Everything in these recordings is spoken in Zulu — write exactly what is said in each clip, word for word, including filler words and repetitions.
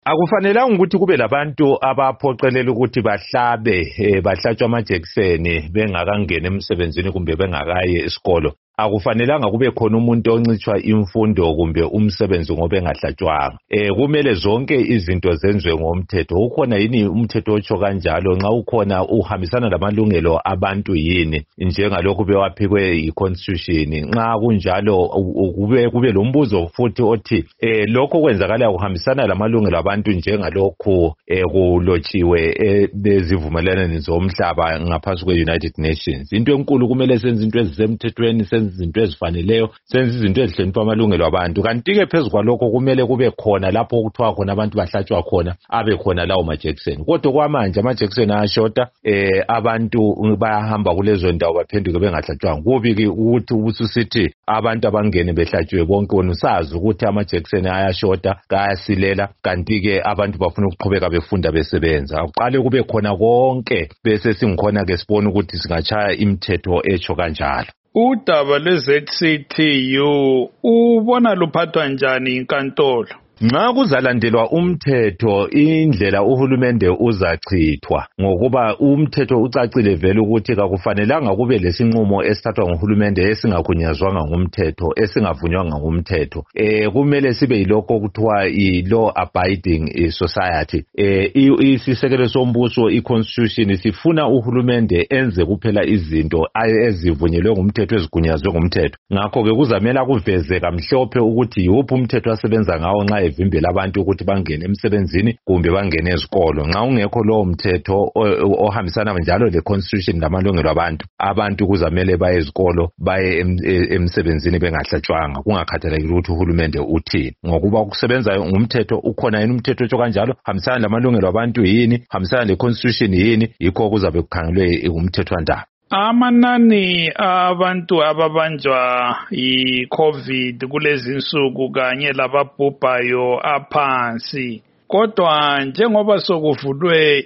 Akufanelanga ukuthi kube labantu abaphoqelela ukuthi bahlabe eh, bahlatshwa amajekiseni bengakangena emsebenzini kumbe bengakaye esikolo. Akufanelanga kube khona umuntu oncitshwa imfundo kumbe umsebenzi ngoba engahlatshwanga. Eh kumele zonke izinto zenziwe ngomthetho. Ukhona yini umthetho otsho kanjalo? Nxa ukhona uhambisana lamalungelo abantu yini njengalokhu bewaphikwe iconstitution? Nxa kunjalo kube kube lombuzo futhi othi eh lokho kwenzakala kuhambisana lamalungelo abantu njengalokhu eh kulotshiwe ezivumelwaneni zomhlaba ngaphansi kwe-United Nations. Into enkulu kumele senze into ezisemthethweni, senze izinto ezifaneleyo, senze izinto ezihlonipha amalungelo abantu. Kanti-ke phezu kwalokho kumele kube khona lapho okuthiwa khona abantu bahlatshwa khona abe khona lawo majekiseni. Kodwa kwamanje amajekiseni ayashota, eh abantu bayahamba kulezo ndawo baphenduke bengahlatshwanga. Kubi ukuthi ubususithi abantu abangene behlatshwe bonke, wena usazi ukuthi amajekiseni ayashota, kayasilela, kanti-ke abantu bafuna ukuqhubeka befunda besebenza. Aqale kube khona konke bese singikhona ke sibona ukuthi singachaya imithetho etsho kanjalo. Udaba lwe-Z C T U ubona luphathwa njani inkantolo? Nxa kuzalandelwa umthetho, indlela uhulumende uzachithwa ngokuba umthetho ucacile vele ukuthi akufanelanga kube lesinqumo esithathwa nguhulumende esingagunyazwanga ngumthetho, esingavunywanga ngumthetho. Eh kumele sibe yilokho okuthiwa i-law abiding society. Eh isisekelo sombuso, i-constitution, sifuna uhulumende enze kuphela izinto ezivunyelwe ngumthetho, ezigunyazwe ngumthetho. Ngakho ke kuzamela kuveze kamhlophe ukuthi yiwuphi umthetho asebenza ngawo nxa evimbela abantu ukuthi bangene emsebenzini kumbe bangene ezikolo. Nxa ungekho lowo mthetho ohambisana njalo le-constitution lamalungelo abantu, abantu kuzamele baye ezikolo, baye emsebenzini bengahlatshwanga, kungakhathalekile ukuthi uhulumende uthini. Ngokuba ukusebenza ngumthetho, ukhona yini umthetho otsho kanjalo, hambisana lamalungelo abantu yini, hambisana le-constitution yini, yikho kuzabe kukhangelwe umthethwandaba. Amanani abantu ababanjwa yi-COVID kulezi nsuku kanye lababhubhayo aphansi. Kodwa njengoba sokuvulwe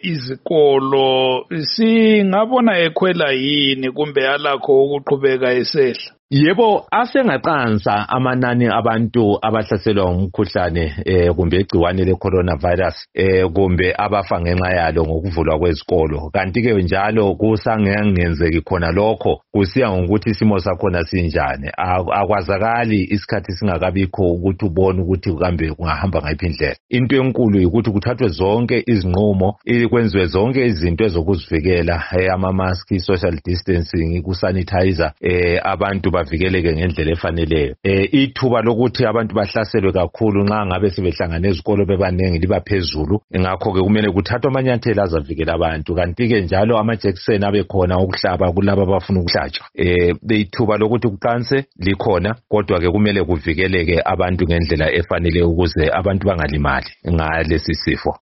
izikolo, singabona ekhwela yini kumbe alakho ukuqhubeka esehla? Yebo, asengaqansa amanani abantu abahlaselwa ngumkhuhlane eh kumbe igciwane le-coronavirus eh kumbe abafa ngenxa yalo ngokuvulwa kwezikolo. Kanti ke njalo kusangenzeki khona lokho, kusiya ngokuthi isimo sakhona sinjani. Akwazakali isikhathi singakabikho ukuthi ubone ukuthi kambe kungahamba ngayiphi indlela. Into enkulu ukuthi kuthathwe zonke izinqumo, kwenziwe zonke izinto ezokuzivikela, ama-mask, social distancing, ku-sanitizer, eh abantu bavikeleke ngendlela efaneleyo. Eh ithuba lokuthi abantu bahlaselwe kakhulu nxa ngabe sebehlangana ezikolo bebanengi liba phezulu. Ngakho ke kumele kuthathwe amanyathelo azavikela abantu. Kanti ke njalo amajekiseni abe khona ukuhlaba kulabo abafuna ukuhlatshwa. Eh ithuba lokuthi kuqanse likhona, kodwa ke kumele kuvikeleke abantu ngendlela efaneleyo ukuze abantu bangalimali ngalesi sifo.